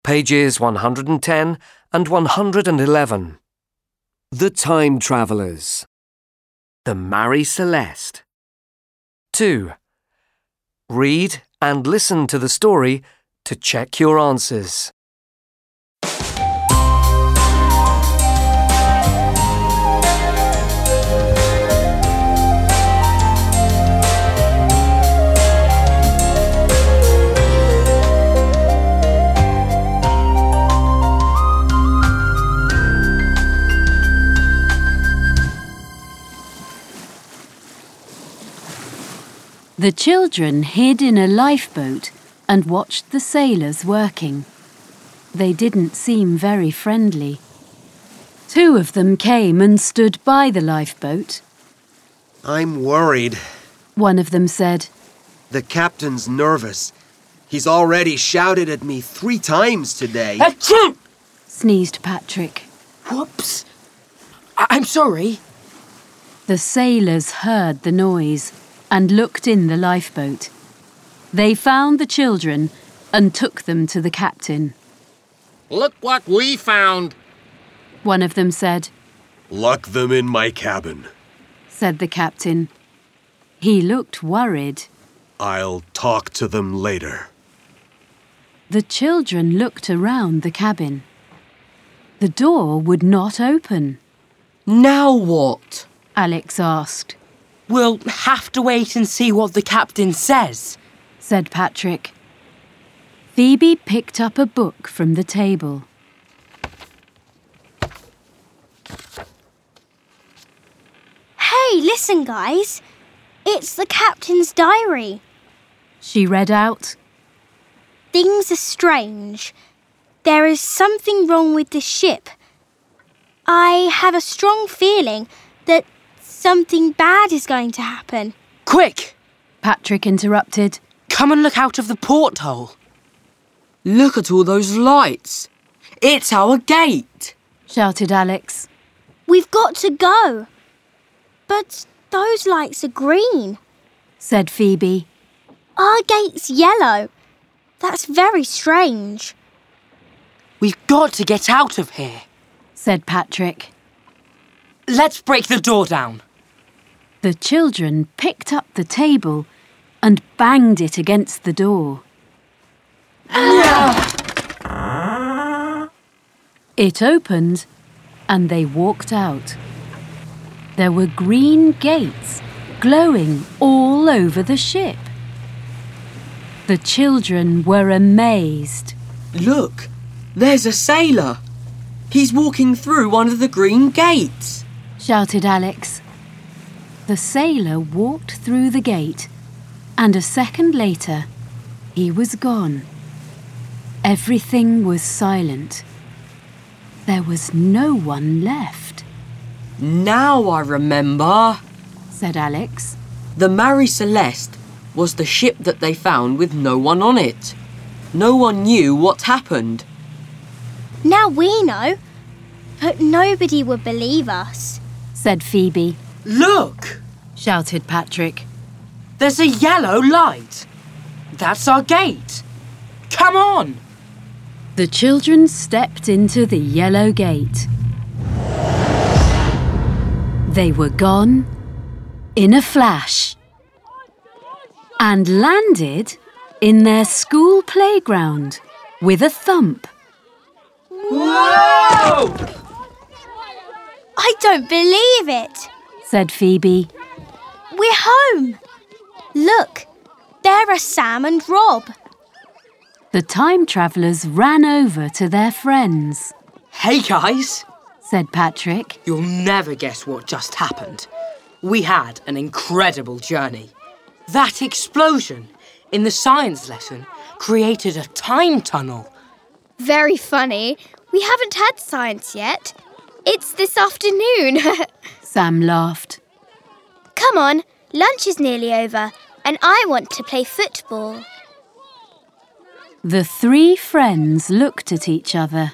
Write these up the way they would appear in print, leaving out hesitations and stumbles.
pages 110 and 111. The Time Travellers. The Marie Celeste. 2. Read and listen to the story to check your answers. The children hid in a lifeboat and watched the sailors working. They didn't seem very friendly. 2 of them came and stood by the lifeboat. I'm worried. One of them said. The captain's nervous. He's already shouted at me 3 times today. Achoo! Sneezed Patrick. Whoops. I'm sorry. The sailors heard the noise and looked in the lifeboat. They found the children and took them to the captain. Look what we found, One of them said. Lock them in my cabin. Said the captain. He looked worried. I'll talk to them later. The children looked around the cabin. The door would not open. Now what? Alex asked. We'll have to wait and see what the captain says, Said Patrick. Phoebe picked up a book from the table. Hey, listen, guys. It's the captain's diary. She read out. Things are strange. There is something wrong with the ship. I have a strong feeling that something bad is going to happen. Quick! Patrick interrupted. Come and look out of the porthole. Look at all those lights. It's our gate. Shouted Alex. We've got to go. But those lights are green. Said Phoebe. Our gate's yellow. That's very strange. We've got to get out of here. Said Patrick. Let's break the door down. The children picked up the table and banged it against the door. It opened and they walked out. There were green gates glowing all over the ship. The children were amazed. Look, there's a sailor. He's walking through one of the green gates. Shouted Alex. The sailor walked through the gate, and a second later, he was gone. Everything was silent. There was no one left. Now I remember, Said Alex. The Marie Celeste was the ship that they found with no one on it. No one knew what happened. Now we know, but nobody would believe us. Said Phoebe. Look! Shouted Patrick. There's a yellow light. That's our gate. Come on! The children stepped into the yellow gate. They were gone in a flash and landed in their school playground with a thump. Whoa! I don't believe it, Said Phoebe. We're home. Look, there are Sam and Rob. The time travellers ran over to their friends. Hey guys, Said Patrick. you'll never guess what just happened. We had an incredible journey. That explosion in the science lesson created a time tunnel. Very funny. We haven't had science yet. It's this afternoon. Sam laughed. Come on, lunch is nearly over, and I want to play football. The 3 friends looked at each other.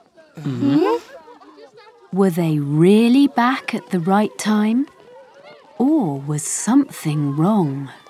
Were they really back at the right time? Or was something wrong?